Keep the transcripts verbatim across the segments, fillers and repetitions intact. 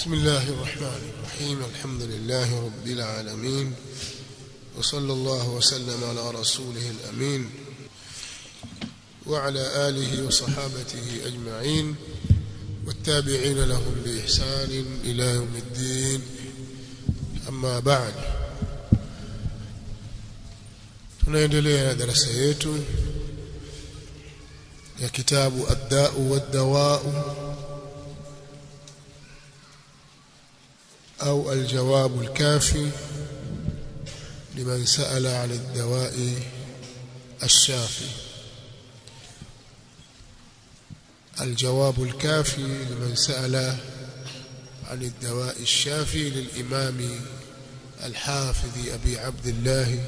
بسم الله الرحمن الرحيم. الحمد لله رب العالمين، وصلى الله وسلم على رسوله الأمين وعلى آله وصحابته أجمعين والتابعين لهم بإحسان إلى يوم الدين. أما بعد، tunaendelea na darasa yetu ya kitabu Ad-Da'u wad-Dawa'u أو الجواب الكافي لمن سأل عن الدواء الشافي. الجواب الكافي لمن سأل عن الدواء الشافي للإمام الحافظ أبي عبد الله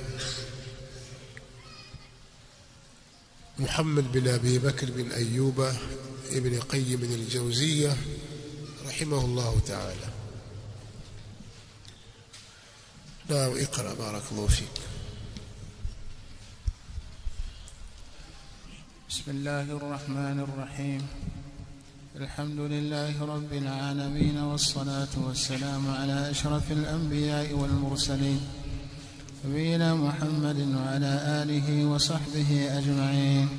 محمد بن أبي بكر بن أيوب ابن قيم الجوزية رحمه الله تعالى. نعم، اقرأ بارك الله فيك. بسم الله الرحمن الرحيم. الحمد لله رب العالمين، والصلاة والسلام على أشرف الأنبياء والمرسلين نبينا محمد وعلى آله وصحبه أجمعين.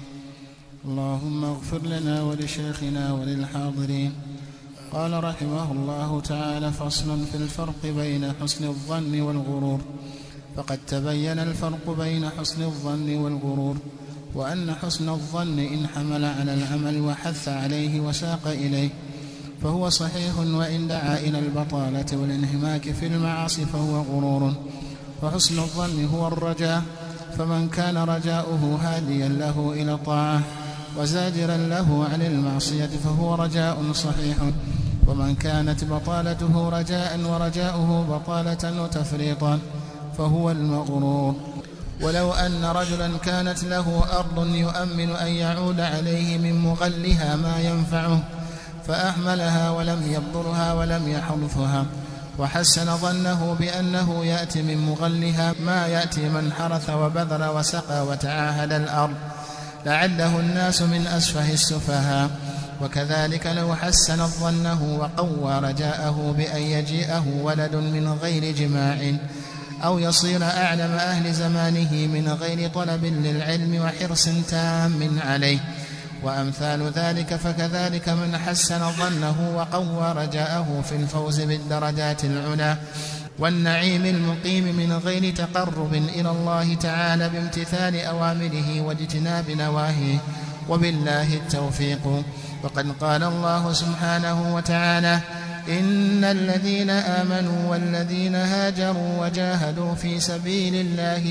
اللهم اغفر لنا ولشيخنا وللحاضرين. قال رحمه الله تعالى: فصل في الفرق بين حسن الظن والغرور. فقد تبين الفرق بين حسن الظن والغرور، وأن حسن الظن إن حمل على العمل وحث عليه وساق إليه فهو صحيح، وإن دعا إلى البطالة والانهماك في المعاصي فهو غرور. وحسن الظن هو الرجاء، فمن كان رجاؤه هاديا له إلى طاعة وزاجرا له عن المعصية فهو رجاء صحيح. ومن كانت بطالته رجاء ورجاؤه بطالة وتفريطا فهو المغرور. ولو أن رجلا كانت له أرض يؤمن أن يعود عليه من مغلها ما ينفعه فأحملها ولم يبذرها ولم يحرثها، وحسن ظنه بأنه يأتي من مغلها ما يأتي من حرث وبذر وسقى وتعاهد الأرض، لعله الناس من أسفه السفهاء. وكذلك لو حسن ظنه وقوى رجاءه بأن يجيئه ولد من غير جماع، أو يصير أعلم أهل زمانه من غير طلب للعلم وحرص تام عليه وأمثال ذلك، فكذلك من حسن ظنه وقوى رجاءه في الفوز بالدرجات العلى والنعيم المقيم من غير تقرب إلى الله تعالى بامتثال أوامره واجتناب نواهيه، وبالله التوفيق. وقد قال الله سبحانه وتعالى: إن الذين آمنوا والذين هاجروا وجاهدوا في سبيل الله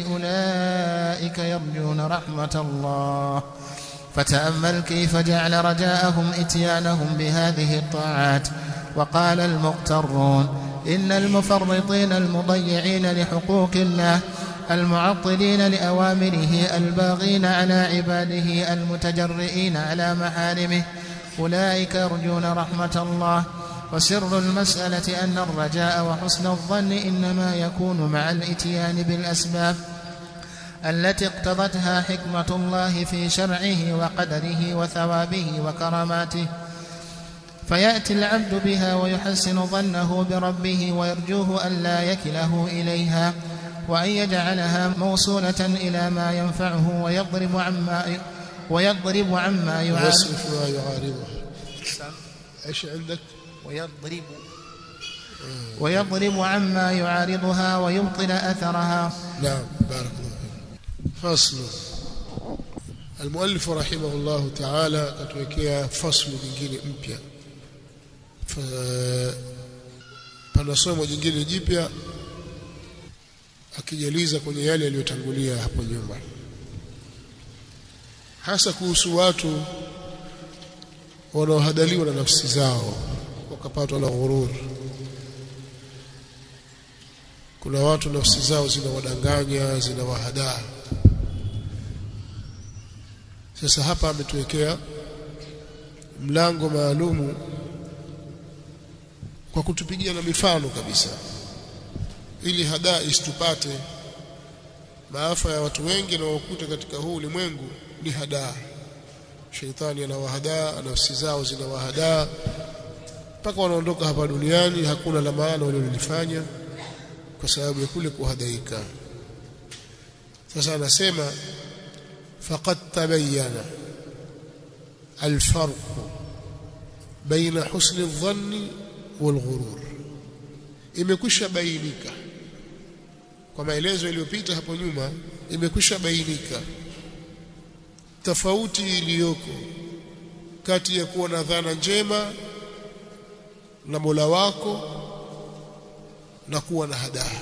أولئك يرجون رحمة الله. فتأمل كيف جعل رجاءهم إتيانهم بهذه الطاعات. وقال المغترون: إن المفرطين المضيعين لحقوق الله المعطلين لأوامره الباغين على عباده المتجرئين على محارمه أولئك يرجون رحمة الله. وسر المسألة أن الرجاء وحسن الظن إنما يكون مع الإتيان بالأسباب التي اقتضتها حكمة الله في شرعه وقدره وثوابه وكراماته، فيأتي العبد بها ويحسن ظنه بربه ويرجوه ألا يكله إليها، وأن يجعلها موصولة إلى ما ينفعه ويضرب عما ويضرب عما يعارضها. إيش عندك؟ ويضرب ويضرب عما يعارضها ويبطل أثرها. نعم، بارك الله فيك. فصل. المؤلف رحمه الله تعالى katuwekea faslu nyingine mpya, pana somo jingine jipya akijaliza kwenye yale yaliyotangulia hapo nyuma, hasa kuhusu watu wanaohadaliwa na nafsi zao wakapatwa na ghurur. Kuna watu nafsi zao zinawadanganya, zinawahadaa. Sasa hapa ametuwekea mlango maalumu kwa kutupigia na mifano kabisa, ili hadaa isitupate. Maafa ya watu wengi na wakuta katika huu ulimwengu ni hadaa. Shaitani anawahadaa, nafsi zao zinawahadaa mpaka wanaondoka hapa duniani hakuna la maana walilofanya kwa sababu ya kule kuhadaika. Sasa anasema faqad tabayyana alfarq baina husni adh-dhanni wal-ghurur, imekwisha bainika kwa maelezo yaliyopita hapo nyuma, imekwisha bainika tofauti iliyoko kati ya kuwa na dhana njema na Mola wako na kuwa na hadaa.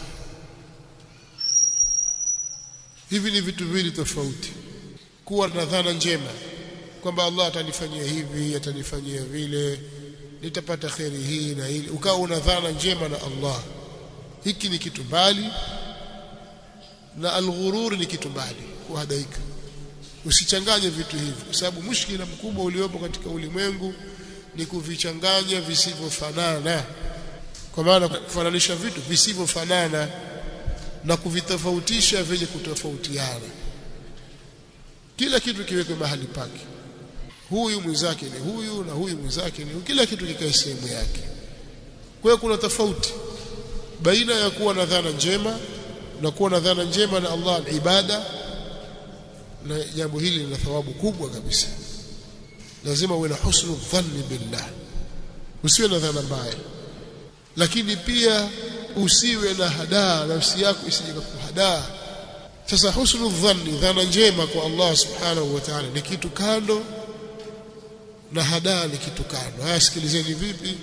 Hivi ni vitu viwili tofauti. Kuwa na dhana njema kwamba Allah atanifanyia hivi, atanifanyia vile, nitapata khairi hii na ile, ukawa una dhana njema na Allah, hiki ni kitu mbali, na al-ghurur ni kitu mbali, kuhadaika. Usichanganye vitu hivi, kwa sababu mushkila mkubwa uliopo katika ulimwengu ni kuvichanganya visivyofanana, kwa maana kufananisha vitu visivyofanana na kuvitofautisha vyenye kutofautiana. Kila kitu kiwekwe mahali pake, huyu mwenzake ni huyu na huyu mwenzake ni huyu, kila kitu kikae sehemu yake. Kwa hiyo kuna tofauti baina ya kuwa na dhana njema na kuwa na dhana njema na Allah ibada, na jambo hili lina thawabu kubwa kabisa. Lazima uwe na husnu dhanni billah, usiwe na dhana mbaya, lakini pia usiwe na hadaa, nafsi yako isije kuhadaa. Sasa husnu dhanni, dhana njema kwa Allah subhanahu wa ta'ala, ni kitu kando na hadaa ni kitu kando. Haya, sikilizeni vipi.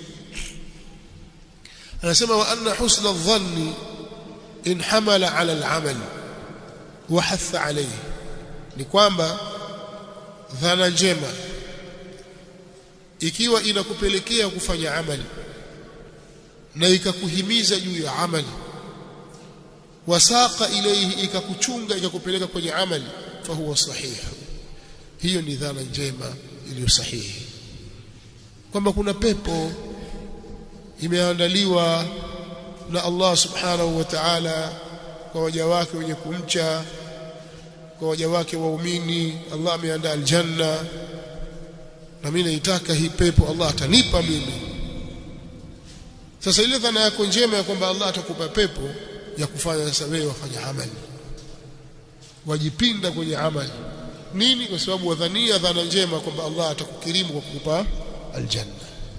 Anasema wa anna husna dhanni in hamala ala al-amal wa hatha alayhi, ni kwamba dhana njema ikiwa inakupelekea kufanya amali na ikakuhimiza juu ya amali, wasaqa ilayhi, ikakuchunga ikakupeleka kwenye amali, fa huwa sahih. Hiyo ni dhana njema iliyo sahihi, kwamba kuna pepo imeandaliwa na Allah subhanahu wa ta'ala kwa waja wake wenye kumcha, kwa waja wake waumini. Allah ameandaa aljanna, na mimi naitaka hii pepo, Allah atanipa mimi. Sasa ile dhana yako njema ya kwamba Allah atakupa pepo ya kufanya, sasa wewe wafanya amali, wajipinda kwenye amali. Nini? Kwa sababu wadhania dhana njema kwamba Allah atakukirimu kwa kukupa aljanna.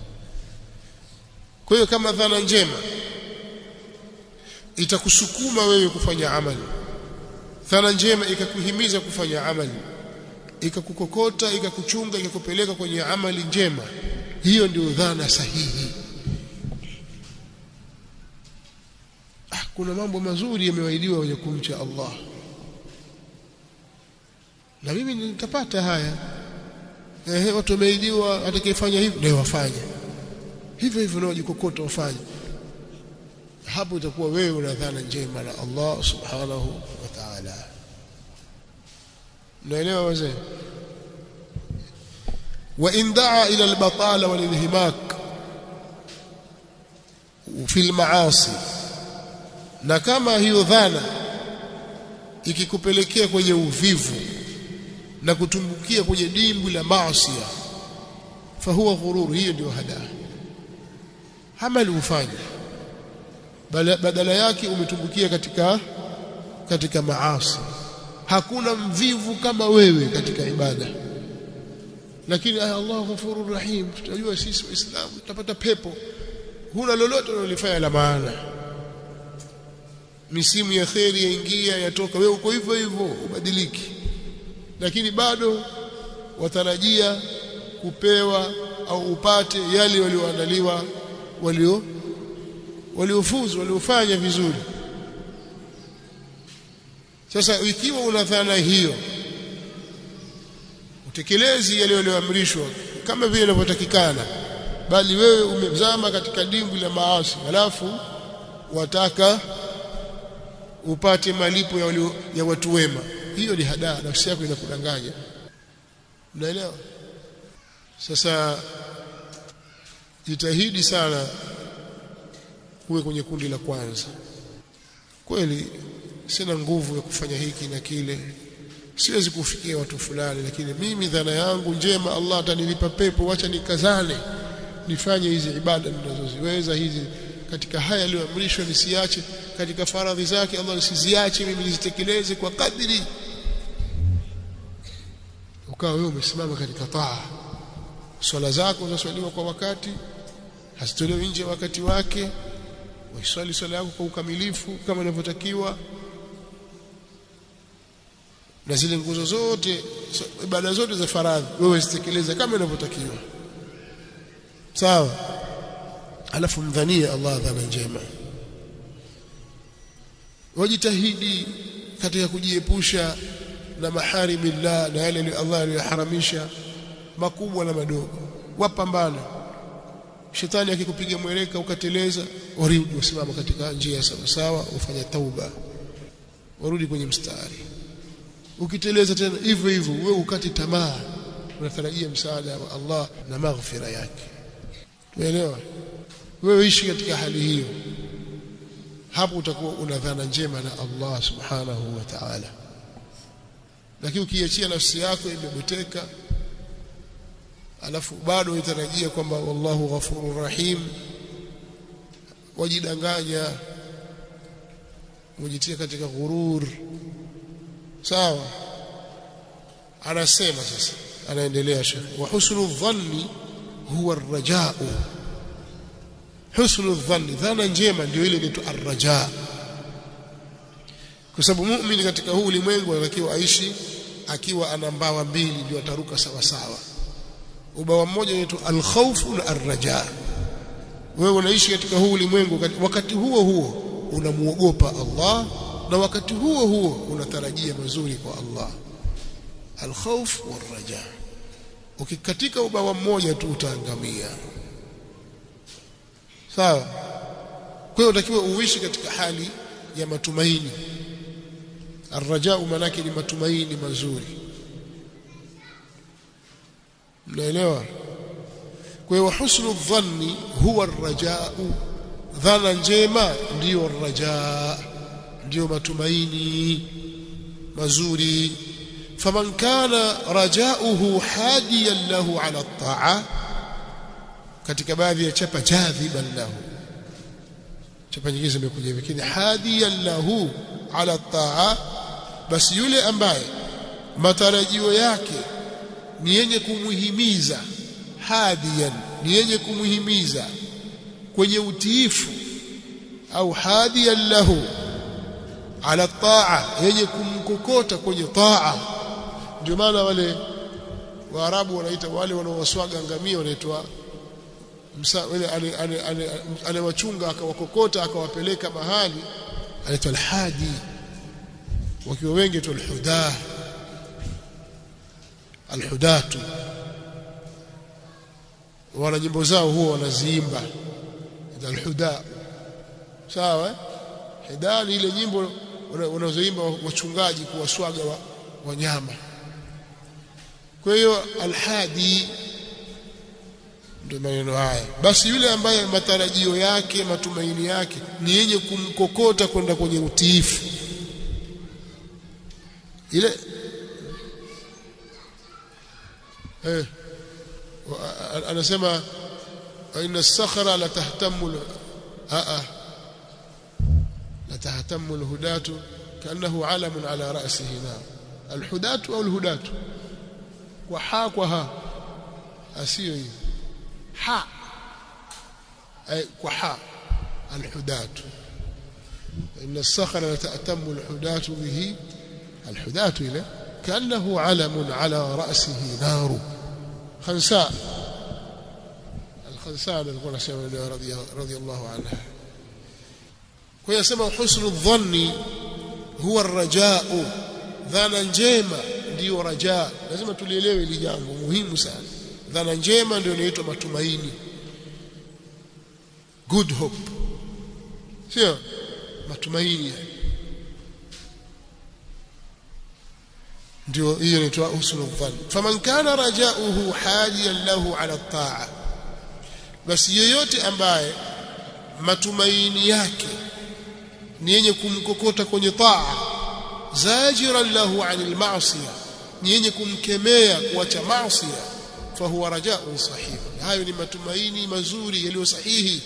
Kwa hiyo kama dhana njema itakusukuma wewe kufanya amali, dhana njema ikakuhimiza kufanya amali, ikakukokota, ikakuchunga, ikakupeleka kwenye amali njema, hiyo ndio dhana sahihi. Ah, kuna mambo mazuri yamewaidiwa wenye kumcha Allah, na mimi nitapata haya. Ehe, watu wameidiwa, atakayefanya hivi ndio wafanye hivyo hivyo, na wajikokota wafanye. Hapo itakuwa wewe una dhana njema na Allah subhanahu wa ta'ala. Naelewa wazee? Wa in daa ila al-batala wal inhimak fi al-maasi, na kama hiyo dhana ikikupelekea kwenye uvivu na kutumbukia kwenye dimbwi la maasi, fa huwa ghurur, hiyo ndio hadaa. Amali ufanye, badala yake umetumbukia katika katika maasi. Hakuna mvivu kama wewe katika ibada, lakini ay Allah ghafurur rahim, tutajua sisi waislamu tutapata pepo. Huna lolote unalofanya la maana, misimu ya khairi yaingia yatoka, wewe uko hivyo hivyo, ubadiliki, lakini bado watarajia kupewa au upate yale walioandaliwa walio waliofuzu waliofanya vizuri. Sasa ikiwa una dhana hiyo, utekelezi yale walioamrishwa kama vile inavyotakikana, bali wewe umezama katika dimbwi la maasi, halafu wataka upate malipo ya, walio, ya watu wema, hiyo ni hadaa, nafsi yako inakudanganya. Unaelewa? Sasa jitahidi sana kuwe kwenye kundi la kwanza. Kweli sina nguvu ya kufanya hiki na kile, siwezi kufikia watu fulani, lakini mimi dhana yangu njema, Allah atanilipa pepo, acha nikazane nifanye hizi ibada ninazoziweza hizi katika haya aliyoamrishwa nisiache, katika faradhi zake Allah nisiziache, mimi nizitekeleze kwa kadri. Ukawa wewe umesimama katika taa, swala zako zaswaliwa kwa wakati, hazitolewi nje wakati wake, waiswali swala yako kwa ukamilifu kama inavyotakiwa, na zile nguzo zote ibada zote za faradhi wewe zitekeleza kama inavyotakiwa, sawa. Alafu mdhania Allah dhana njema, wajitahidi katika kujiepusha na maharimillah, na yale Allah aliyoharamisha makubwa na madogo. Wapambana, shetani akikupiga mweleka ukateleza, warudi usimama katika njia sawa sawa, ufanye tauba, warudi kwenye mstari. Ukiteleza tena hivyo hivyo, wewe ukati tamaa, unatarajia msaada wa Allah na maghfira yake. Umeelewa? Wewe ishi katika hali hiyo, hapo utakuwa una dhana njema na Allah subhanahu wa ta'ala. Lakini ukiachia nafsi yako imeboteka, alafu bado unatarajia kwamba wallahu ghafurur rahim, wajidanganya, ujitia katika ghurur, sawa. Anasema sasa, anaendelea Sheikh, wa husnul dhanni huwa ar-raja'u. Husnul dhanni, dhana njema ndio ile inaitwa ar-raja', kwa sababu muumini katika huu ulimwengu anatakiwa aishi akiwa ana mbawa mbili, ndio ataruka sawa sawa. Ubawa mmoja unaitwa al-khawf na ar-raja'. Wewe unaishi katika huu ulimwengu, wakati huo huo unamuogopa Allah, na wakati huo huo unatarajia mazuri kwa Allah. Al-khawf wal-raja'. Ukikatika ubawa mmoja tu utaangamia, sawa. Kwa hiyo unatakiwa uishi katika hali ya matumaini. Ar-raja'u manake ni matumaini mazuri, mnaelewa? Kwa hiyo husnul dhanni huwa ar-raja'u, dhana njema ndio ar-raja', ndio matumaini mazuri. Faman kana raja'uhu hadiyan lahu ala at-ta'a, katika baadhi ya chapa jadhiban lahu, chapa nyingine zimekuja hivi, lakini hadiyan lahu ala at-ta'a, basi yule ambaye matarajio yake ni yenye kumuhimiza, hadiyan ni yenye kumuhimiza kwenye utiifu, au hadiyan lahu ala taa, yenye kumkokota kwenye taa. Ndio maana wale Waarabu wanaita wale wanaowaswaga ngamia wanaitwa wale anawachunga akawakokota akawapeleka mahali, anaitwa al-hadi, wakiwa wengi tu al-hudah, al-hudatu. Wana nyimbo zao huwa wanaziimba al-hudah, sawa. Hidani ile nyimbo wanazoimba wachungaji kuwaswaga wanyama. Kwa hiyo al-hadi ndio maneno haya. Basi yule ambaye matarajio yake, matumaini yake ni yenye kumkokota kwenda kwenye utiifu, ile eh anasema inna as-sakhra la tahtammu a a la tahtammu al-hudatu kaannahu alamun ala ra'sihi. Na al-hudatu au al-hudatu kwa ha kwa ha asio hivi, ha ay kwa ha al-hudatu. inna as-sakhra la tahtammu al-hudatu bihi, al-hudatu ila kaannahu alamun ala ra'sihi naru. خنساء الخنساء alikuwa anasema radhiyallahu anha. Kwa hiyo sema husnul dhanni huwa ar-raja'u, dhana njema ndio raja. Lazima tulielewe hili jambo muhimu sana. Dhana njema ndio inaitwa matumaini, good hope, sio matumaini, ndio hiyo inaitwa husnul dhanni. Faman kana raja'uhu hadiyan lahu ala at-ta'a, basi yeyote ambaye matumaini yake ni yenye kumkokota kwenye taa, zajiran lahu 'anil ma'siyah, ni yenye kumkemea kuacha maasiya, fahuwa raja'un sahih, hayo ni matumaini mazuri yaliyo sahihi.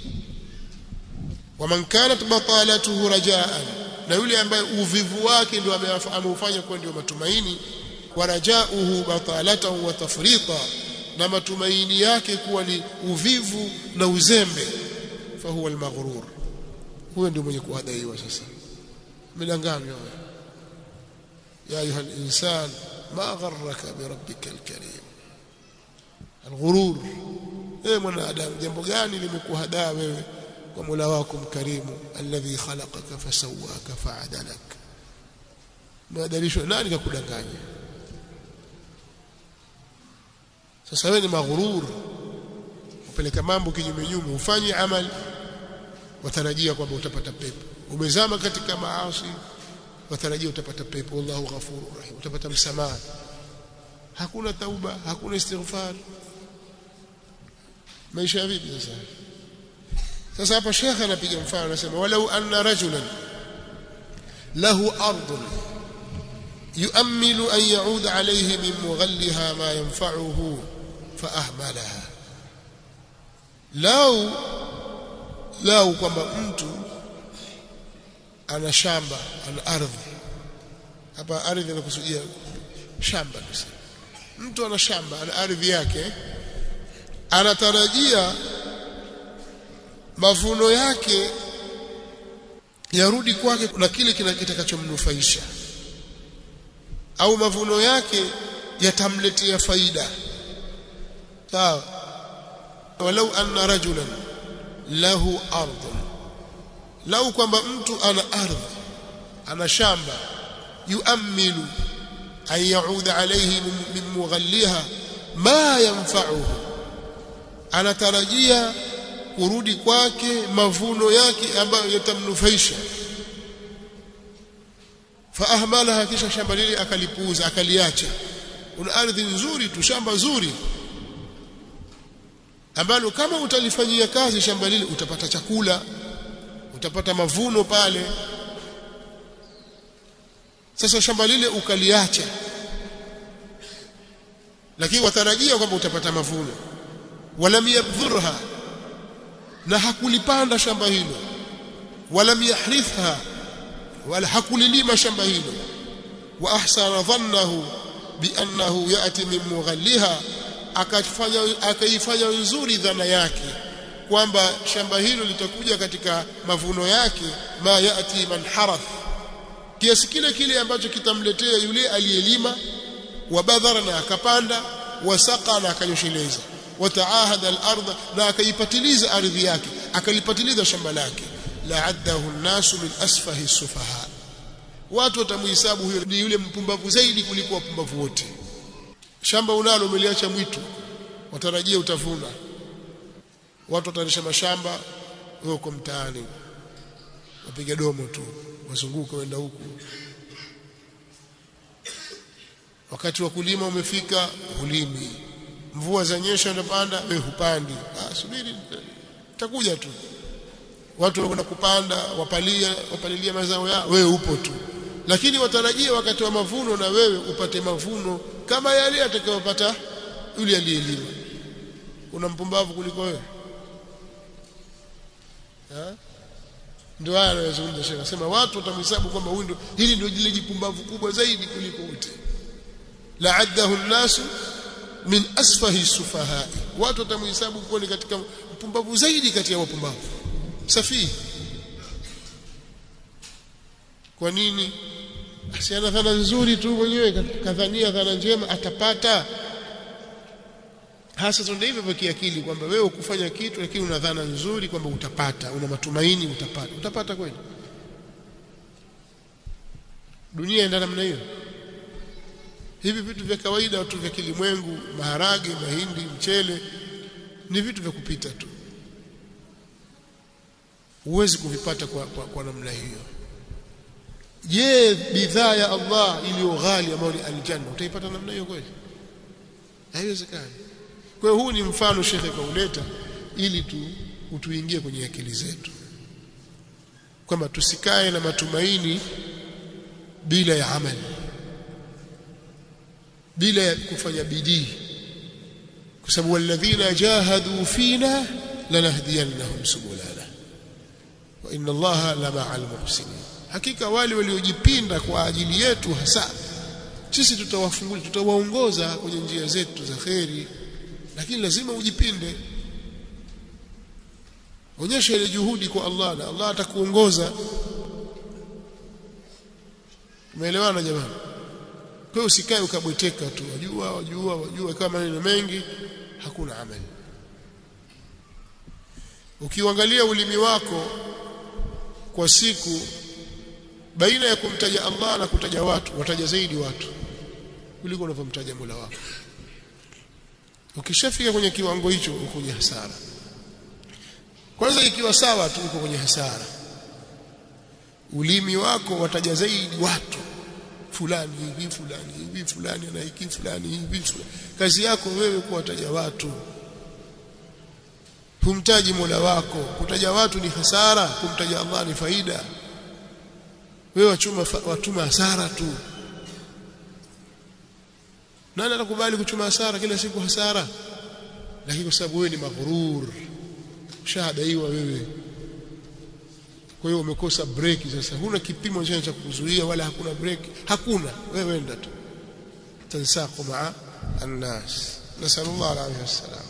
Waman kanat batalatuhu raja'an, na yule ambaye uvivu wake ndio ameufanya kuwa ndio matumaini, wa raja'uhu batalatan wa tafrita, na matumaini yake kuwa ni uvivu na uzembe, fahuwa almaghrur, huyo ndio mwenye kuhadaiwa. Sasa mlangano ya ayuha al-insan ma gharraka bi rabbika al-karim, al-ghurur. Eh mwanadamu, jambo gani limekuhadaa wewe kwa Mola wako mkarimu, alladhi khalaqaka fasawwaka fa'adalak? Madalisho nani kakudanganya? Sasa wewe ni maghrur, upeleka mambo kinyume nyume, ufanye amali watarajia kwamba utapata pepo, umezama katika maasi watarajia utapata pepo. Wallahu ghafurur rahim, utapata msamaha. Hakuna tauba, hakuna istighfar, maisha vipi sasa? Sasa hapa shekha anapiga mfano, anasema walau anna rajulan lahu ardun yu'ammilu an ya'ud alayhi min mughalliha ma yanfa'uhu fa ahmalaha. Lau lau kwamba mtu ana shamba, ana ardhi, hapa ardhi inakusudia shamba tu. Mtu ana shamba, ana ardhi yake, anatarajia mavuno yake yarudi kwake na kile kitakachomnufaisha, au mavuno yake yatamletea faida. Sawa. Walau anna rajulan lahu ardun, lau kwamba mtu ana ardhi, ana shamba, yu'ammilu an ya'uda alayhi min mughalliha ma yanfa'uhu, anatarajia kurudi kwake mavuno yake ambayo yatamnufaisha, fa ahmalaha, kisha shamba lile akalipuuza, akaliacha. Una ardhi nzuri tu, shamba zuri ambalo kama utalifanyia kazi shamba lile utapata chakula, utapata mavuno pale. Sasa shamba lile ukaliacha, lakini watarajia kwamba utapata mavuno. Walam yabdhurha, na hakulipanda shamba hilo. Walam yahrithha, wala hakulilima shamba hilo. Wa ahsana dhannahu bi annahu ya'ti min mughalliha, akafanya akaifanya nzuri dhana yake kwamba shamba hilo litakuja katika mavuno yake, ma ya'ti man harath, kiasi kile kile ambacho kitamletea yule aliyelima, wa badhara, na akapanda, wa saqa, na akanyosheleza, wa taahada al-ardh, na akaipatiliza ardhi yake, akalipatiliza shamba lake. La'addahu an-nasu min asfahi as-sufaha, watu watamhesabu huyo ni yule mpumbavu zaidi kuliko wapumbavu wote. Shamba unalo umeliacha mwitu, watarajia utavuna. Watu watarisha mashamba, wewe uko mtaani wapiga domo tu, wazunguka wenda huku. Wakati wa kulima umefika, hulimi. Mvua zanyesha, unapanda, wewe hupandi. Ah, subiri, itakuja tu. Watu wanakwenda kupanda, wapalia, wapalilia mazao yao, wewe upo tu. Lakini watarajia wakati wa mavuno na wewe upate mavuno kama yale atakayopata yule aliyelima. Una mpumbavu kuliko wewe? Ha? Ndio haya anayozungumza Sheikh. Anasema watu watamhesabu kwamba huyu ndio, hili ndio jile jipumbavu kubwa zaidi kuliko wote. La'addahu an-nasu min asfahi sufaha, watu watamhesabu kuwa ni katika mpumbavu zaidi kati ya wapumbavu, safi. Kwa nini? Asiana dhana nzuri tu mwenyewe, kadhania dhana njema atapata. Hasa ndio hivyo kwa kiakili kwamba wewe ukufanya kitu lakini una dhana nzuri kwamba utapata, una matumaini utapata. Utapata kweli? Dunia ina namna hiyo. Hivi vitu vya kawaida, watu vya kilimwengu, maharage, mahindi, mchele, ni vitu vya kupita tu. Huwezi kuvipata kwa, kwa, kwa namna hiyo. Je, bidhaa ya Allah iliyo ghali ambayo ni aljanna utaipata namna hiyo kweli? Haiwezekani. Kwa hiyo huu ni mfano Sheikh kauleta ili tu utuingie kwenye akili zetu kwamba tusikae na matumaini bila ya amali, bila ya kufanya bidii. kwa sababu walladhina jahadu fina lanahdiyannahum subulana wa inna Allaha lama'al muhsinin, hakika wale waliojipinda kwa ajili yetu hasa sisi tutawafungulia, tutawaongoza kwenye njia zetu za khairi, lakini lazima ujipinde, onyesha ile juhudi kwa Allah na Allah atakuongoza. Umeelewana jamani? Kwa hiyo usikae ukabweteka tu, wajua wajua wajua kama maneno mengi, hakuna amali. Ukiangalia ulimi wako kwa siku, baina ya kumtaja Allah na kutaja watu, wataja zaidi watu kuliko unavyomtaja Mola wako. Ukishafika kwenye kiwango hicho uko kwenye hasara. Kwanza ikiwa sawa tu uko kwenye hasara. Ulimi wako wataja zaidi watu, fulani hivi fulani hivi fulani na hiki fulani hivi fulani. Kazi yako wewe kuwataja watu, humtaji Mola wako. Kutaja watu ni hasara, kumtaja Allah ni faida. Wewe wachuma watuma hasara tu. Nani atakubali kuchuma hasara kila siku hasara? Lakini kwa sababu wewe ni maghrur, shahada hiyo wewe, kwa hiyo umekosa break. Sasa huna kipimo cha kukuzuia wala hakuna break, hakuna, wewe enda tu tansaqu ma'a an-nas. Nasallallahu alayhi wasallam.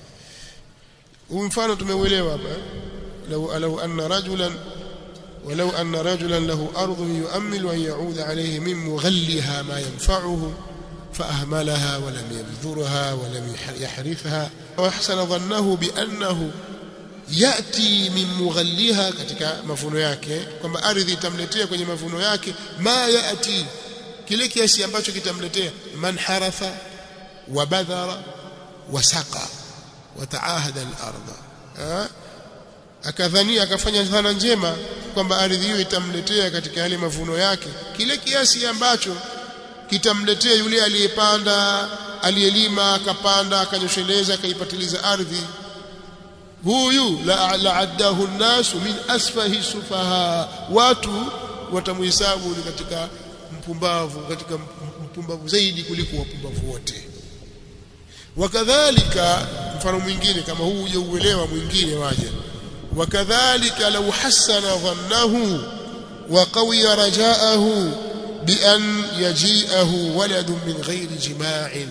Mfano tumeuelewa hapa, law law anna rajulan ولو أن رجلا له أرض يؤمل أن يعود عليه من مغلها ما ينفعه فأهملها ولم يبذرها ولم يحرثها وأحسن ظنه بأنه يأتي من مغلها katika mavuno yake, kwamba ardhi itamletea kwenye mavuno yake ma yati, kile kiasi ambacho kitamletea, man haratha wa badhara wa saqa wa taahada al-ardh. Akadhania, akafanya dhana njema kwamba ardhi hiyo itamletea katika yale mavuno yake kile kiasi ambacho kitamletea yule aliyepanda, aliyelima, akapanda, akanyosheleza, akaipatiliza ardhi. Huyu la la'addahu an-nasu min asfahi sufaha, watu watamhesabu ni katika mpumbavu, katika mpumbavu zaidi kuliko wapumbavu wote. Wakadhalika, mfano mwingine kama huu uje uelewa mwingine waje, wakadhalika law hasana dhannahu wa qawiya raja'ahu bi an yaji'ahu waladun min ghairi jima'in.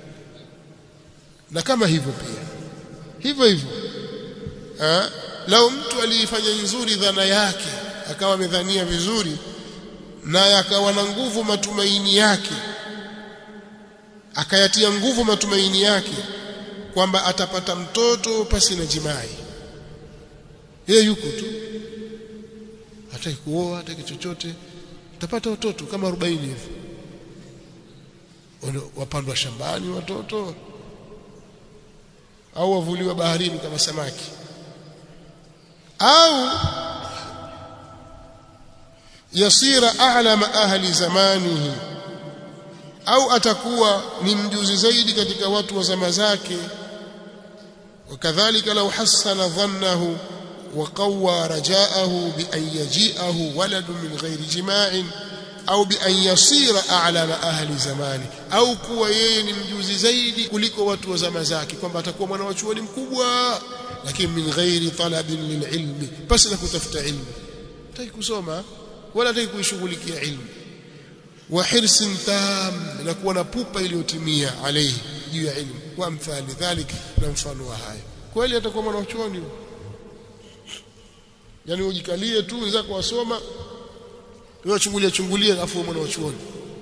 Na kama hivyo pia hivyo hivyo eh, lau mtu alifanya nzuri dhana yake, akawa amedhania vizuri na akawa na nguvu matumaini yake, akayatia nguvu matumaini yake kwamba atapata mtoto pasi na jimai, yeye yuko tu, hataki kuoa, hataki chochote, utapata watoto kama arobaini hivi, wapandwa shambani watoto, au wavuliwa baharini kama samaki, au yasira a'lama ahli zamanihi, au atakuwa ni mjuzi zaidi katika watu wa zama zake. Wakadhalika law hasana dhannahu wa qawwa raja'ahu bi an yaji'ahu waladun min ghairi jima'in au bi an yasira a'lama ahli zamani, au kuwa yeye ni mjuzi zaidi kuliko watu wa zama zake, kwamba atakuwa mwana wa chuoni mkubwa, lakini min ghairi talabin lililmi, basi na kutafuta ilmu, hataki kusoma wala hataki kuishughulikia ilmu. Wa hirsin tam, na kuwa na pupa iliyotimia alayhi juu ya ilmu, wa mthali dhalik, na mfano wa haya. Kweli atakuwa mwana wa chuoni, yani ujikalie tu wenzako wasoma, wewe chungulia chungulia afu mwana wa chuoni.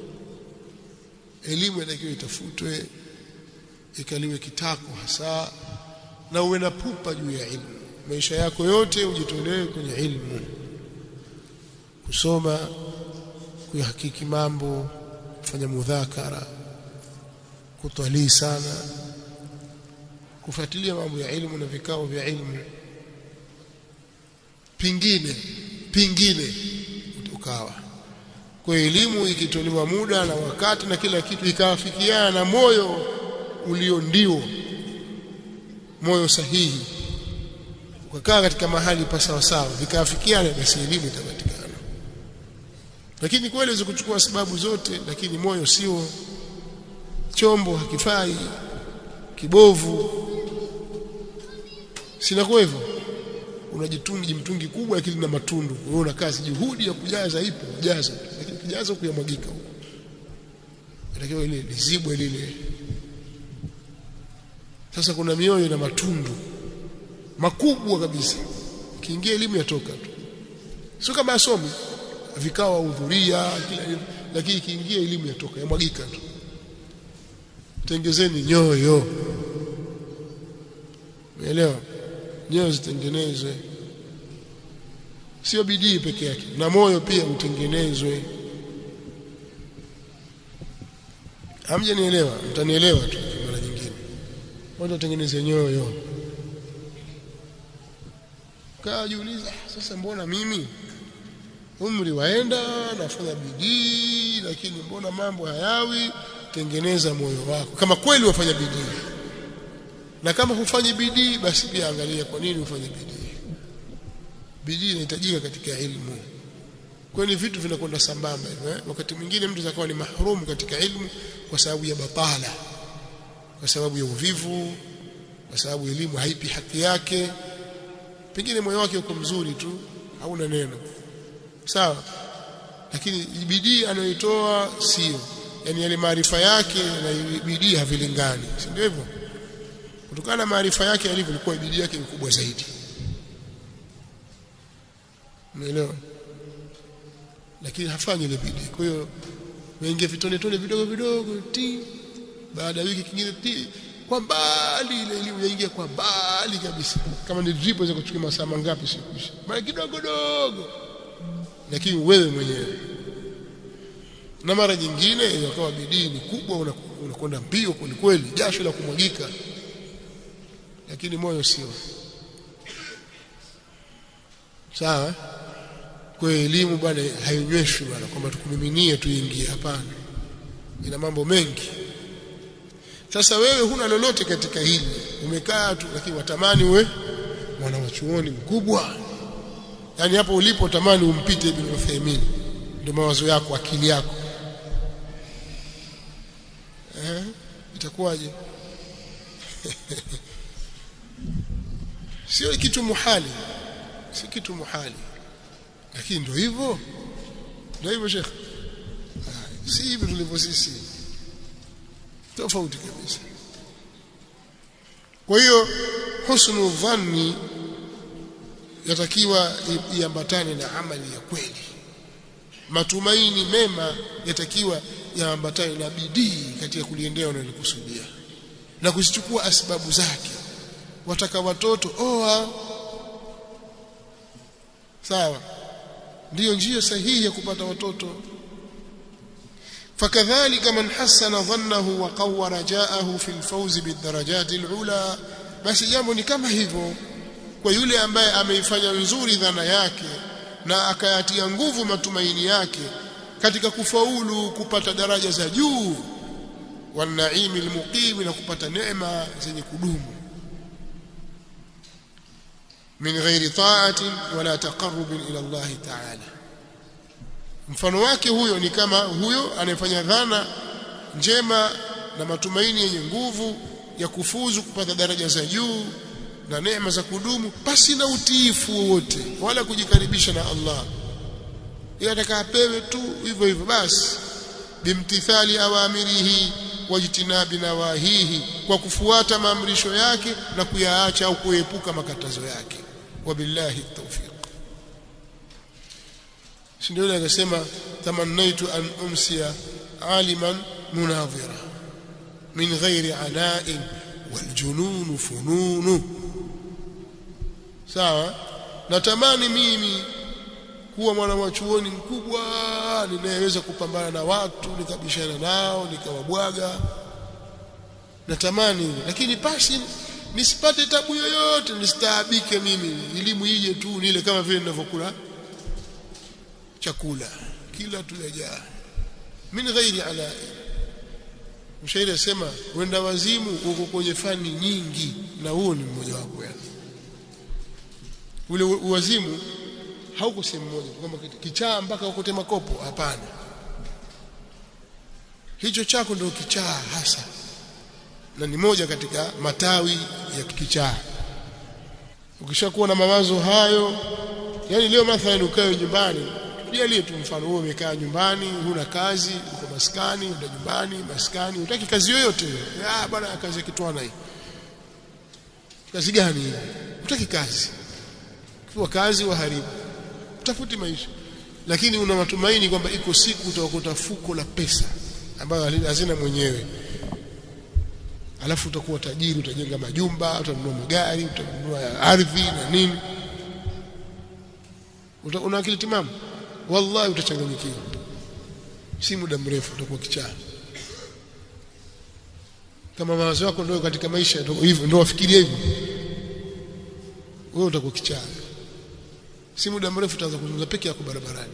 Elimu inatakiwa itafutwe, ikaliwe kitako hasa, na uwe na pupa juu ya ilmu. Maisha yako yote ujitolee kwenye ilmu, kusoma, kuyahakiki mambo, kufanya mudhakara, kutwali sana, kufuatilia mambo ya ilmu na vikao vya ilmu. Pingine pingine ukawa kwa elimu ikitolewa muda na wakati na kila kitu ikawafikiana na moyo ulio ndio moyo sahihi, ukakaa katika mahali pa sawa sawa, vikawafikiana, basi elimu itapatikana. Lakini kweli hizo kuchukua sababu zote, lakini moyo sio chombo, hakifai, kibovu. Sina kwa hivyo unajitungi mtungi kubwa lakini na matundu, wewe una kazi juhudi ya kujaza ipo jaza, lakini kujaza kuyamwagika huko inatakiwa ile lizibwe lile. Sasa kuna mioyo na matundu makubwa kabisa, kiingia elimu yatoka tu, sio kama asomi vikao hudhuria kila, lakini kiingia elimu yatoka yamwagika tu. Tengezeni nyoyo, umeelewa? Nyoyo zitengenezwe, sio bidii peke yake, na moyo pia utengenezwe. Hamjanielewa? Mtanielewa tu mara nyingine. Watu watengeneze nyoyo. Kaa jiuliza, sasa mbona mimi umri waenda nafanya bidii lakini mbona mambo hayawi? Tengeneza moyo wako kama kweli wafanya bidii, na kama hufanyi bidii basi pia angalia kwa nini ufanye bidii. Bidii inahitajika katika ilmu, kwani vitu vinakwenda sambamba eh? Wakati mwingine mtu zakawa ni mahrum katika ilmu kwa sababu ya batala, kwa sababu ya uvivu, kwa sababu elimu haipi haki yake. Pengine moyo wake uko mzuri tu, hauna neno sawa, lakini bidii anayoitoa sio, yani yale maarifa yake na bidii havilingani, si ndio hivyo? Kutokana na maarifa yake alivyo, ilikuwa bidii yake kubwa zaidi, umeelewa? Lakini hafanyi ile bidii. Kwa hiyo wengi vitone tone vidogo vidogo ti, baada ya wiki kingine ti, kwa mbali ile elimu yaingia kwa mbali kabisa. Kama ni drip za kuchukua masaa mangapi sikuishi, mara kidogo dogo, lakini wewe mwenyewe. Na mara nyingine inakawa bidii ni kubwa, unakwenda mbio kweli kweli, jasho la kumwagika, lakini moyo sio sawa. Kwa elimu bwana hainyweshwi bwana kwamba tukumiminie tuingie, hapana, ina mambo mengi. Sasa wewe huna lolote katika hili, umekaa tu, lakini watamani uwe mwana wa chuoni mkubwa. Yani hapo ulipo tamani umpite Ibn Uthaymeen, ndio mawazo yako, akili yako. Eh, itakuwaje? Sio kitu muhali, si kitu muhali, lakini ndio hivyo, ndio hivyo Sheikh. Si hivyo tulivyo sisi, tofauti kabisa. Kwa hiyo husnu dhanni yatakiwa iambatane na amali ya kweli. Matumaini mema yatakiwa yaambatane na bidii katika kuliendea unalokusudia na kuzichukua asbabu zake. Wataka watoto, oa, sawa, ndiyo njia sahihi ya kupata watoto. Fakadhalika man hasana dhannahu wa qawwa rajaahu fi alfawz bidarajati alula, basi jambo ni kama hivyo kwa yule ambaye ameifanya nzuri dhana yake na akayatia nguvu matumaini yake katika kufaulu kupata daraja za juu, wa naimi almuqim, na kupata neema zenye kudumu, min ghairi ta'atin wala taqarrub ila Allah ta'ala. Mfano wake huyo ni kama huyo anayefanya dhana njema na matumaini yenye nguvu ya kufuzu kupata daraja za juu na neema za kudumu, basi na utiifu wote wala kujikaribisha na Allah. Yeye atakapewe tu hivyo hivyo basi, bimtithali awamirihi wajtinabi nawahihi, kwa kufuata maamrisho yake na kuyaacha au kuepuka makatazo yake. Wabillahi tawfiq. Ndio yule akasema tamannaitu an umsiya aliman munadhira min ghairi ana'in wal junun fununu. Sawa, natamani mimi kuwa mwana wa chuoni mkubwa ninayeweza kupambana na watu, nikabishana nao, nikawabwaga. Natamani, lakini pasi nisipate tabu yoyote, nistaabike mimi, elimu ije tu nile kama vile ninavyokula chakula kila tulajaa, min ghairi ala. Mshairi asema wenda wazimu uko kwenye fani nyingi, na huo ni mmoja wapo. Yani ule wazimu hauko sehemu moja kama kichaa mpaka ukote makopo, hapana. Hicho chako ndio kichaa hasa, na ni moja katika matawi ya kichaa. Ukishakuwa na mawazo hayo, yani leo mathalan ukae nyumbani, jalie tu mfano wewe umekaa nyumbani, huna kazi, uko maskani, uko nyumbani, maskani, hutaki kazi yoyote. Ah bwana, kazi ya kitwana hii. Kazi gani hii? Hutaki kazi. Kwa kazi waharibu. Utafuti maisha. Lakini una matumaini kwamba iko siku utakuta fuko la pesa ambayo hazina mwenyewe. Alafu utakuwa tajiri, utajenga majumba, utanunua magari, utanunua ardhi na nini. Una akili timamu? Wallahi utachanganyikiwa. Si muda mrefu utakuwa kichaa. Kama mawazo yako ndio katika maisha hivyo, ndio wafikiria hivyo, wewe utakuwa kichaa. Si muda mrefu utaanza kuzungumza peke yako barabarani.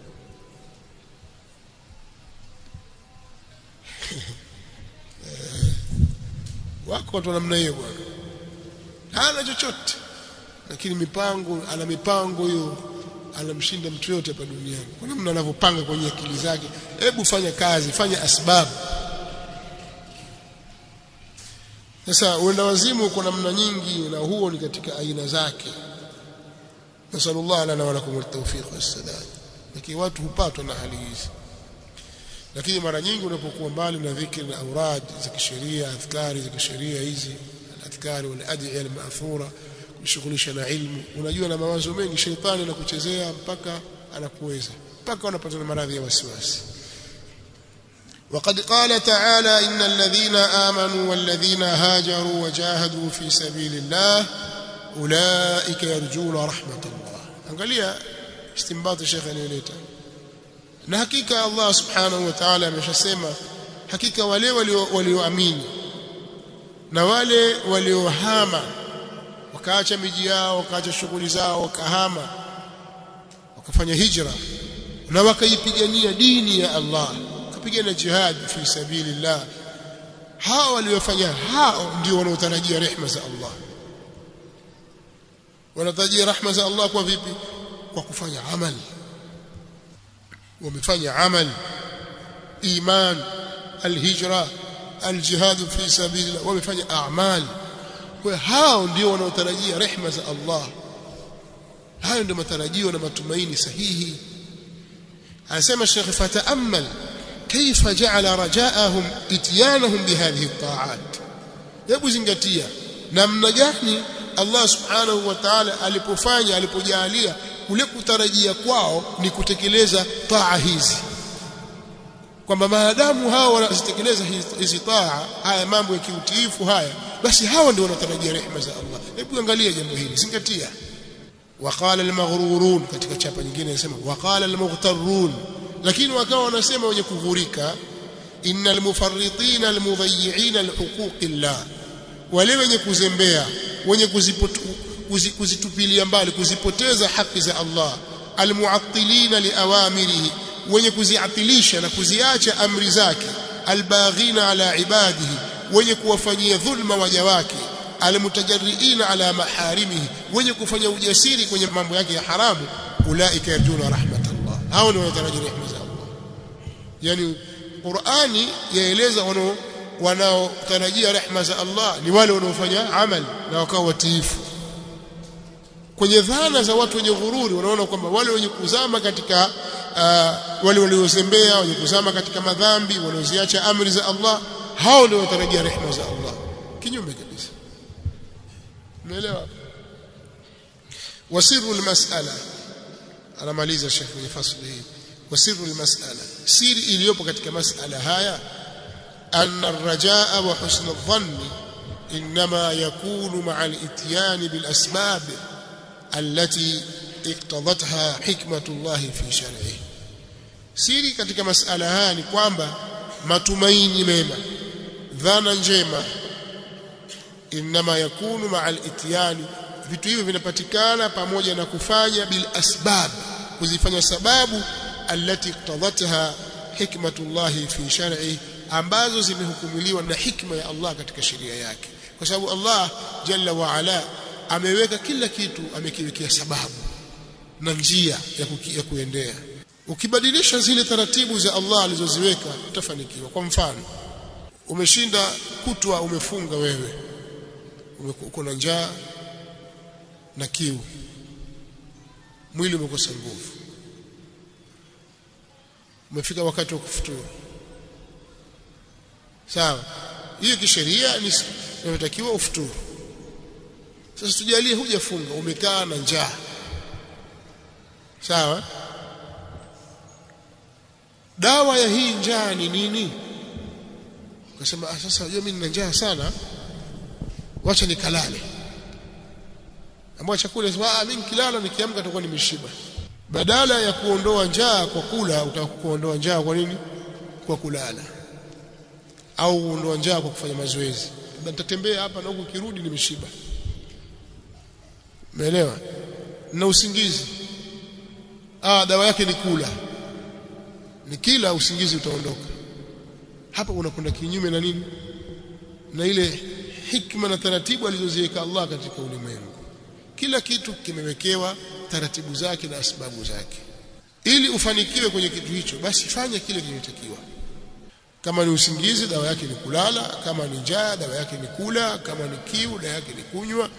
Wako watu namna hiyo bwana. Hana chochote. Lakini mipango, ana mipango hiyo, anamshinda mtu yote hapa duniani. Kwa namna anavyopanga kwenye akili zake. Hebu fanya kazi, fanya asbabu. Sasa uenda wazimu uko namna nyingi, na huo ni katika aina zake. Nasallallahu lana wa lakum at-tawfiq was-sadad. Lakini watu hupatwa na hali hizi. Lakini mara nyingi unapokuwa mbali na dhikri na aurad za kisheria, adhkari za kisheria hizi, adhkari wal adhiya al-ma'thura, kushughulisha na ilmu, unajua na mawazo mengi, shetani anakuchezea mpaka anakuweza, mpaka unapata maradhi ya wasiwasi. وقد قال تعالى إن الذين آمنوا والذين هاجروا وجاهدوا في سبيل الله أولئك يرجون رحمة الله. angalia istinbat Sheikh aliyoleta. Na hakika Allah subhanahu wa ta'ala ameshasema, hakika wale walioamini na wale waliohama, wakaacha miji yao, wakaacha shughuli zao, wakahama, wakafanya hijra na wakaipigania dini ya Allah, wakapigana jihad fi sabilillah, hao waliofanya, hao ndio wanaotarajia rehema za Allah. Wanatarajia rehema za Allah kwa vipi? Kwa kufanya amali. Wamefanya amali, iman, alhijra, aljihad fi sabilillah, wamefanya a'mal. Kwa hao ndio wanaotarajia rehema za Allah. Hayo ndio matarajio na matumaini sahihi. Anasema Sheikh, fata'ammal kaifa ja'ala raja'ahum ityanahum bihadhihi at-ta'at. Hebu zingatia namna gani Allah subhanahu wa ta'ala alipofanya, alipojalia kule kutarajia kwao ni kutekeleza taa hizi, kwamba maadamu hao wanazitekeleza hizi taa, haya mambo ya kiutiifu haya, basi hao ndio wanatarajia rehema za Allah. Hebu angalia jambo hili, zingatia. Waqala al-maghrurun, katika chapa nyingine inasema waqala al-mughtarrun, lakini wakawa wanasema wenye kughurika, innal mufarritina al-mudayyi'ina al-huquqillah, wale wenye kuzembea, wenye kuzipotu kuzitupilia mbali, kuzipoteza haki za Allah, almu'attilina liawamirihi, wenye kuziatilisha na kuziacha amri zake, albaghina ala ibadihi, wenye kuwafanyia dhulma waja wake, almutajarriina ala maharimihi, wenye kufanya ujasiri kwenye mambo yake ya haramu, ulaika yarjuna rahmatallah, hao ndio wanatarajia rehema za Allah. Yani Qur'ani yaeleza wanao wanaotarajia rehema za Allah ni wale wanaofanya amali na wakawa watiifu. Kwenye dhana za watu wenye ghururi, wanaona kwamba wale wenye kuzama katika uh, wale waliozembea, wenye kuzama katika madhambi, walioziacha amri za Allah, hao ndio watarajia rehema za Allah. Kinyume kabisa. Umeelewa? Wasirru almas'ala, anamaliza Sheikh kwenye fasli hii. Wasirru almas'ala, siri iliyopo katika mas'ala haya, anna ar-rajaa wa husn adh-dhanni inma yakunu ma'a al-ityan bil asbab التي اقتضتها حكمة الله في شرعه. Siri katika masala haya ni kwamba matumaini mema, dhana njema, inma yakunu ma'al ityani, vitu hivyo vinapatikana pamoja na kufanya bil asbab, kuzifanya sababu, allati iqtadatha hikmatullah fi shar'i, ambazo zimehukumiliwa na hikma ya Allah katika sheria yake. Kwa sababu Allah jalla wa ala ameweka kila kitu, amekiwekea sababu na njia ya, kuki, ya kuendea. Ukibadilisha zile taratibu za Allah alizoziweka utafanikiwa. Kwa mfano, umeshinda kutwa umefunga wewe, uko na njaa na kiu, mwili umekosa nguvu, umefika wakati wa kufuturu. Sawa, hiyo kisheria ni inatakiwa ufuturu. Sasa tujalie hujafunga, umekaa na njaa. Sawa, dawa ya hii njaa ni nini? Ukasema ah, sasa unajua mimi nina njaa sana, wacha nikalale. Ambao chakula sema ah, mimi nikilala nikiamka nitakuwa nimeshiba. Badala ya kuondoa njaa kwa kula, utakuondoa njaa kwa nini? Kwa kulala. Au kuondoa njaa kwa kufanya mazoezi. Nitatembea hapa na huko, kirudi nimeshiba. Umeelewa? Na usingizi, ah, dawa yake ni kula. Nikila usingizi utaondoka. Hapa unakwenda kinyume na nini? Na ile hikma na taratibu alizoziweka Allah katika ulimwengu. Kila kitu kimewekewa taratibu zake na sababu zake. Ili ufanikiwe kwenye kitu hicho, basi fanya kile kinachotakiwa. Kama ni usingizi, dawa yake ni kulala. Kama ni njaa, dawa yake ni kula. Kama ni kiu, dawa yake ni kunywa.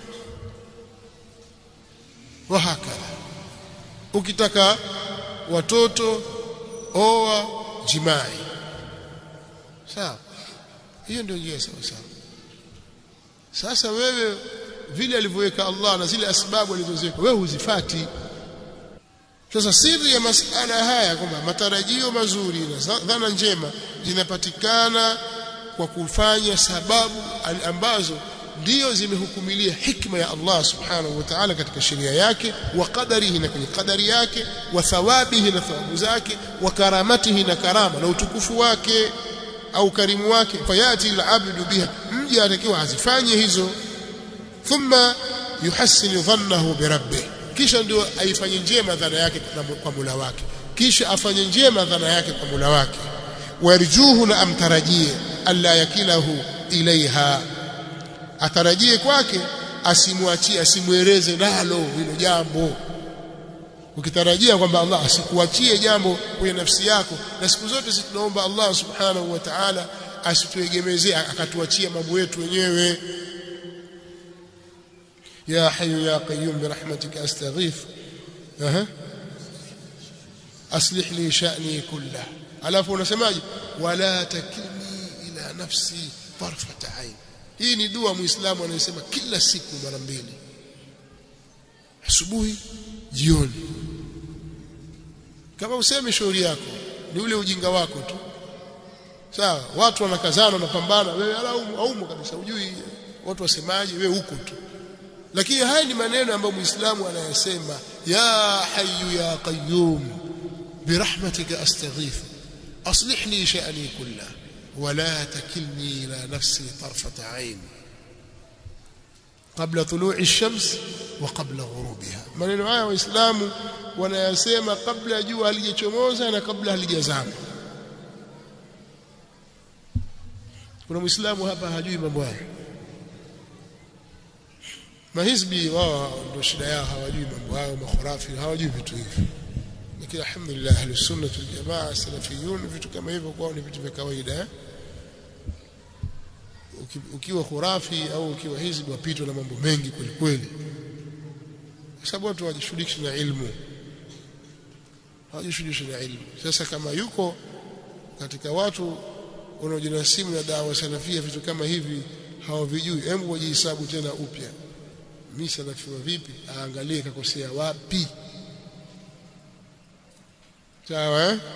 Wa hakala. Ukitaka watoto, oa, jimai. Sawa, hiyo ndio njia sawa sawa. Sasa wewe vile alivyoweka Allah na zile asbabu alizoziweka, wewe uzifati. Sasa siri ya masala haya kwamba matarajio mazuri na dhana njema zinapatikana kwa kufanya sababu ambazo ndio zimehukumilia hikma ya Allah subhanahu wa ta'ala katika sheria yake, wa qadarihi na kwenye qadari yake, wa thawabihi na thawabu zake, wa karamatihi na karama na utukufu wake au karimu wake. Fayati al-abdu biha, mja atakiwa azifanye hizo. Thumma yuhassinu dhannahu bi rabbih, kisha ndio aifanye njema dhana yake kwa Mola wake, kisha afanye njema dhana yake kwa Mola wake. Warjuhu, na amtarajie, alla yakilahu ilaiha, atarajie kwake, asimwachie, asimweleze nalo hilo jambo. Ukitarajia kwamba Allah asikuachie jambo kwenye nafsi yako, na siku zote sisi tunaomba Allah subhanahu wa ta'ala asituegemezee akatuachia mambo yetu wenyewe. Ya hayyu ya qayyum bi rahmatika astaghith, aha, aslih li sha'ni kullah. Alafu unasemaje? Wala takilni ila nafsi tarfata ain. Hii ni dua muislamu anayesema kila siku mara mbili, asubuhi, jioni. Kama useme shauri yako ni ule ujinga wako tu. Sawa, watu wanakazana wanapambana, wewe alaumu aumu kabisa, hujui watu wasemaje, wewe huko tu. Lakini haya ni maneno ambayo muislamu anayasema, ya hayyu ya qayyum bi rahmatika astaghith aslih li sha'ni kullah wala takilni ila nafsi tarfata ain qabla tulu'i ash-shams wa qabla ghurubiha. Maneno haya waislamu wanayasema kabla jua halijachomoza na kabla halijazama. Kuna muislamu hapa hajui mambo haya. Mahizbi wao ndio shida yao, hawajui mambo hayo, makhurafi hawajui vitu hivi. Lakini alhamdulillah ahlus sunnah wal jamaa salafiyun, vitu kama hivyo kwao ni vitu vya kawaida. Ukiwa khurafi au ukiwa hizbi wapitwa na mambo mengi kweli kweli, kwa sababu watu hawajishughulishi na ilmu, hawajishughulishi na ilmu. Sasa kama yuko katika watu wanaojinasimu na dawa salafia, vitu kama hivi hawavijui, hebu wajihesabu tena upya. Mimi salafiwa vipi? Aangalie kakosea wapi. Sawa, eh?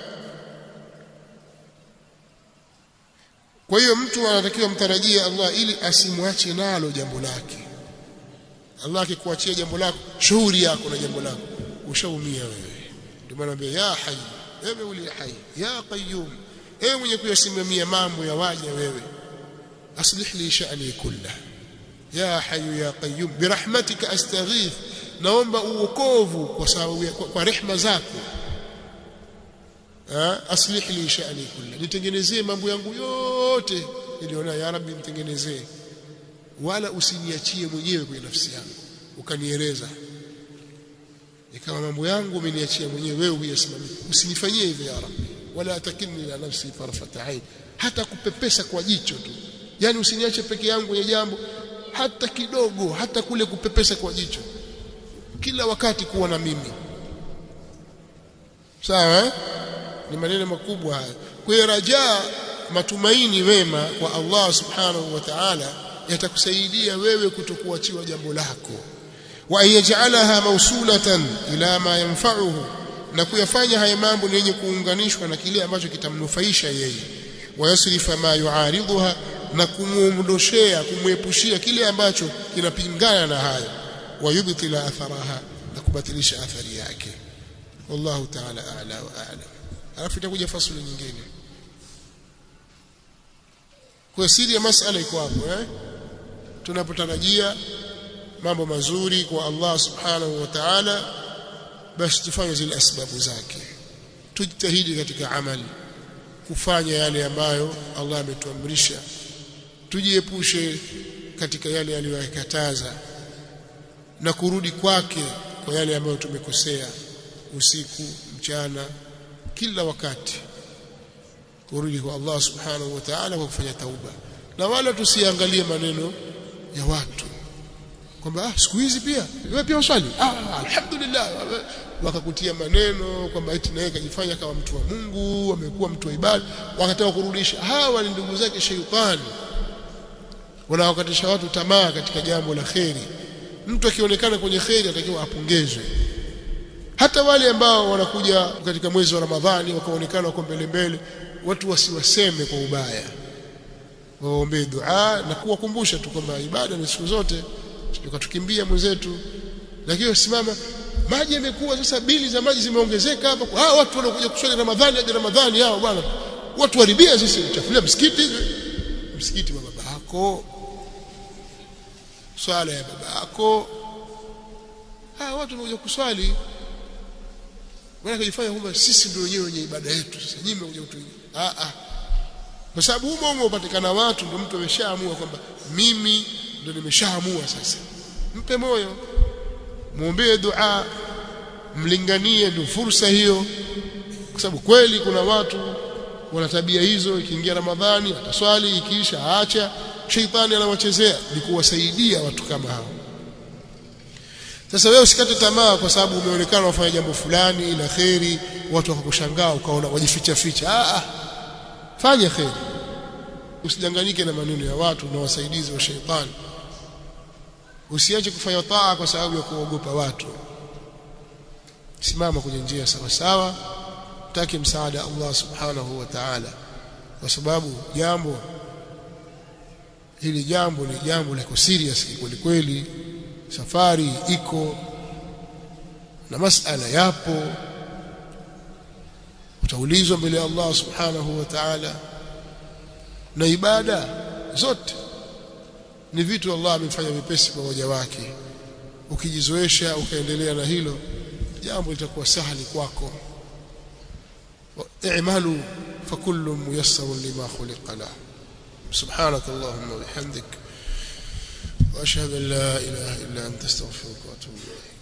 Kwa hiyo mtu anatakiwa mtarajie Allah ili asimwache nalo jambo lake. Allah akikuachia jambo lako, shughuli yako na jambo lako, ushaumia wewe. Ndio maana anambia ya hayy, ewe uli hayy, ya qayyum, ewe mwenye kuyasimamia mambo ya waja wewe, aslih li sha'ni kullah, ya hayy ya qayyum bi rahmatika astaghith, naomba uokovu kwa sababu kwa, kwa rehema zako. Aslih li sha'ni kullah, nitengenezee mambo yangu yote niliona, ya rabbi nitengenezee, wala usiniachie mwenyewe kwenye nafsi yangu ukanieleza ikawa mambo yangu umeniachia mwenyewe, wewe huyasimamia, usinifanyie hivyo ya rabbi. wala takilni ila nafsi tarfata ain, hata kupepesa kwa jicho tu, yani usiniache peke yangu kwenye jambo hata kidogo, hata kule kupepesa kwa jicho, kila wakati kuwa na mimi. Sawa eh? Ni maneno makubwa haya. Kwa hiyo rajaa, matumaini wema kwa Allah subhanahu wa ta'ala yatakusaidia wewe kutokuachiwa jambo lako, wa ayja'alaha mawsulatan ila ma yanfa'uhu, na kuyafanya haya mambo ni yenye kuunganishwa na kile ambacho kitamnufaisha yeye, wa yasrifa ma yu'aridha, na kumuondoshea kumwepushia kile ambacho kinapingana na hayo, wa yubtila atharaha, na kubatilisha athari yake. Wallahu ta'ala a'la wa a'lam. Alafu itakuja fasuli nyingine. Kwa siri ya masala iko hapo eh, tunapotarajia mambo mazuri kwa Allah subhanahu wa ta'ala, basi tufanye zile sababu zake, tujitahidi katika amali kufanya yale ambayo Allah ametuamrisha, tujiepushe katika yale aliyokataza, na kurudi kwake kwa yale ambayo tumekosea, usiku mchana kila wakati kurudi kwa Allah subhanahu wa ta'ala kwa kufanya tauba, na wala tusiangalie maneno ya watu kwamba ah, siku hizi pia wewe pia uswali, ah alhamdulillah, wakakutia maneno kwamba eti naye kajifanya kama mtu wa Mungu, amekuwa mtu wa ibada, wakataka kurudisha. Hawa ni ndugu zake sheitani, wanawakatisha watu tamaa katika jambo la kheri. Mtu akionekana kwenye kheri atakiwa apongezwe. Hata wale ambao wanakuja katika mwezi wa Ramadhani wakaonekana wako mbele mbele, watu wasiwaseme kwa ubaya, waombe dua na kuwakumbusha tu kwamba ibada ni siku zote, tukatukimbia mwenzetu. Lakini usimama maji yamekuwa sasa, bili za maji zimeongezeka hapa, ah watu wanakuja kuswali Ramadhani hadi Ramadhani, hao bwana watu haribia, sisi tuchafulia msikiti. Msikiti wa baba yako, swala ya baba yako, ah watu wanakuja kuswali wala kujifanya kwamba sisi ndio wenyewe wenye ibada yetu, sasa nyinyi mmekuja kutu. Ah ah, kwa sababu humo humo upatikana watu ndio mtu ameshaamua kwamba mimi ndio nimeshaamua. Sasa mpe moyo, muombee dua, mlinganie, ndio fursa hiyo, kwa sababu kweli kuna watu wana tabia hizo. Ikiingia Ramadhani ataswali, ikiisha aacha. Sheitani anawachezea, ni kuwasaidia watu kama hao. Sasa wewe usikate tamaa kwa sababu umeonekana wafanya jambo fulani la khairi, watu wakakushangaa ukaona wajificha ficha. Ah ah, fanya khairi, usidanganyike na maneno ya watu na wasaidizi wa sheitani. Usiache kufanya taa kwa sababu ya kuogopa watu. Simama kwenye njia sawa sawa, take msaada Allah subhanahu wa ta'ala, kwa sababu jambo hili jambo ni jambo la serious kweli kweli. Safari iko na masala yapo, utaulizwa mbele ya Allah subhanahu wa ta'ala, na ibada zote ni vitu Allah amefanya vipesi kwa waja wake. Ukijizoesha ukaendelea na hilo jambo, litakuwa sahali kwako. i'malu fakullu muyassarun lima khuliqa lahu. subhanaka allahumma wa bihamdik, wa ashhadu an la ilaha illa anta astaghfiruka wa atubu ilayk.